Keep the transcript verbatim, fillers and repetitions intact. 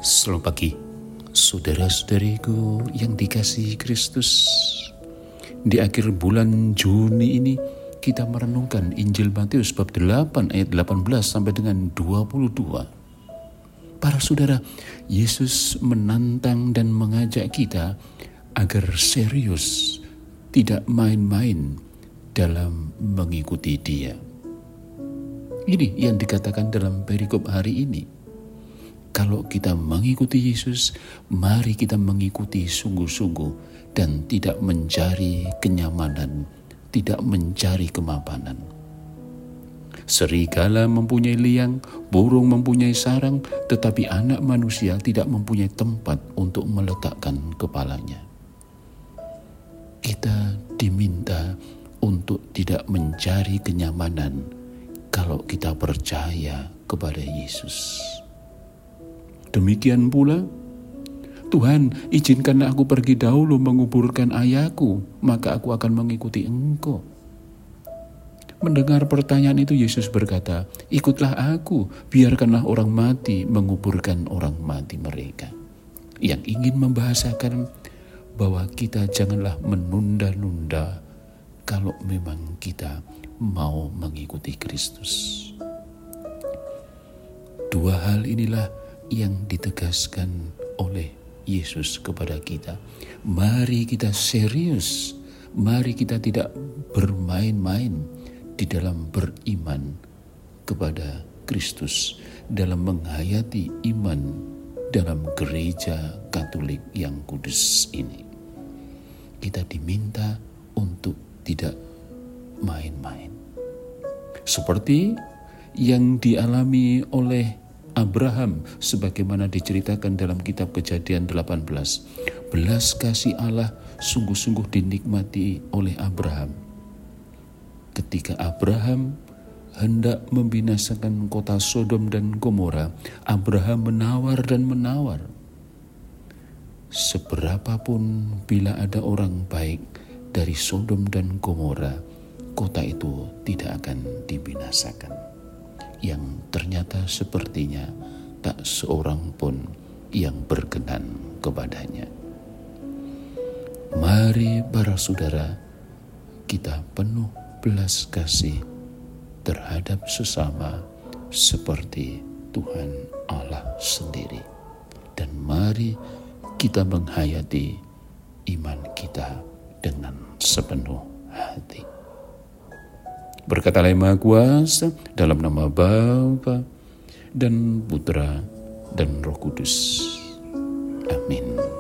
Selamat pagi, saudara-saudariku yang dikasihi Kristus. Di akhir bulan Juni ini kita merenungkan Injil Matius bab delapan ayat delapan belas sampai dengan dua puluh dua. Para saudara, Yesus menantang dan mengajak kita agar serius, tidak main-main dalam mengikuti Dia. Ini yang dikatakan dalam perikop hari ini. Kalau kita mengikuti Yesus, mari kita mengikuti sungguh-sungguh dan tidak mencari kenyamanan, tidak mencari kemapanan. Serigala mempunyai liang, burung mempunyai sarang, tetapi anak manusia tidak mempunyai tempat untuk meletakkan kepalanya. Kita diminta untuk tidak mencari kenyamanan kalau kita percaya kepada Yesus. Demikian pula, Tuhan, izinkanlah aku pergi dahulu menguburkan ayahku, maka aku akan mengikuti Engkau. Mendengar pertanyaan itu, Yesus berkata, ikutlah aku, biarkanlah orang mati menguburkan orang mati mereka. Yang ingin membahasakan bahwa kita janganlah menunda-nunda kalau memang kita mau mengikuti Kristus. Dua hal inilah yang ditegaskan oleh Yesus kepada kita. Mari kita serius, mari kita tidak bermain-main di dalam beriman kepada Kristus, dalam menghayati iman dalam gereja Katolik yang kudus ini. Kita diminta untuk tidak main-main. Seperti yang dialami oleh Abraham, sebagaimana diceritakan dalam kitab Kejadian delapan belas. Belas kasih Allah sungguh-sungguh dinikmati oleh Abraham. Ketika Abraham hendak membinasakan kota Sodom dan Gomora, Abraham menawar dan menawar. Seberapapun bila ada orang baik dari Sodom dan Gomora, kota itu tidak akan dibinasakan. Yang ternyata sepertinya tak seorang pun yang berkenan kepadanya. Mari para saudara, kita penuh belas kasih terhadap sesama seperti Tuhan Allah sendiri. Dan mari kita menghayati iman kita dengan sepenuh hati. Berkat Allah yang Maha Kuasa, dalam nama Bapa dan Putra dan Roh Kudus. Amin.